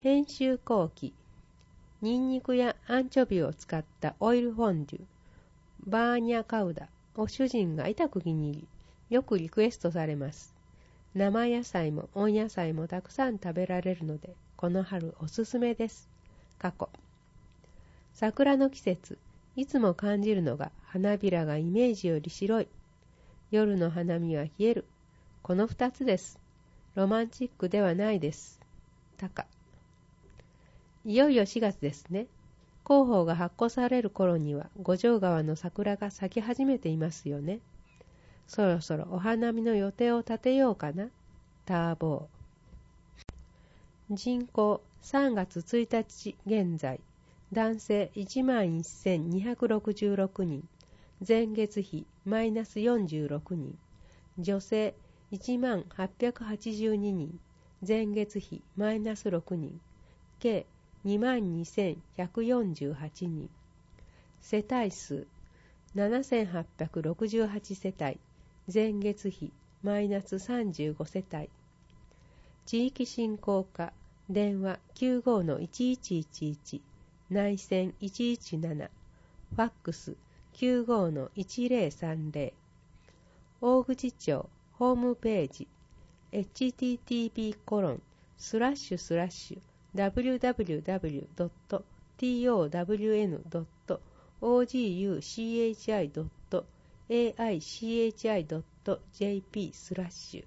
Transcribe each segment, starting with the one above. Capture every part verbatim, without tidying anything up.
編集後期、ニンニクやアンチョビを使ったオイルフォンデュ、バーニャカウダを主人が痛く気に入り、よくリクエストされます。生野菜も温野菜もたくさん食べられるので、この春おすすめです。過去。桜の季節、いつも感じるのが花びらがイメージより白い。夜の花見は冷える。この二つです。ロマンチックではないです。たか。いよいよしがつですね。広報が発行される頃には五条川の桜が咲き始めていますよね。そろそろお花見の予定を立てようかな。ターボー。人口さんがつついたち現在、男性 いちまんせんにひゃくろくじゅうろくにん、前月比マイナスよんじゅうろくにん、女性いちまんはっぴゃくはちじゅうににん、前月比マイナスろくにん、計にまんにせんひゃくよんじゅうはちにん、世帯数ななせんはっぴゃくろくじゅうはちせたい、前月比マイナスさんじゅうごせたい、地域振興課、電話 きゅうごのいちいちいちいち、内線いちいちなな、ファックス きゅうごのいちぜろさんぜろ、大口町ホームページ エイチティーティーピーコロンスラッシュスラッシュダブリューダブリューダブリュードットトワンドットオージーユーシーエイチアイドットエーアイシーエイチアイドットジェーピー スラッシュ、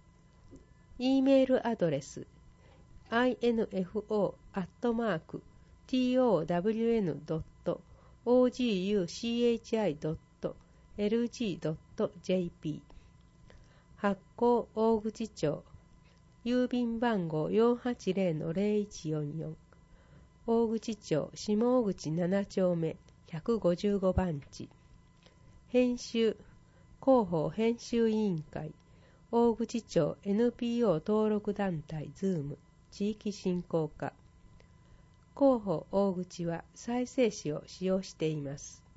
E メールアドレス アイエヌエフオー アットマーク トワンドットオージーユーシーエイチアイドットエルジードットジェーピー、 発行大口町、郵便番号 よんはちぜろのぜろいちよんよん、大口町下大口ななちょうめひゃくごじゅうごばんち、編集広報編集委員会、大口町 エヌピーオー 登録団体ズーム地域振興課、広報大口は再生紙を使用しています。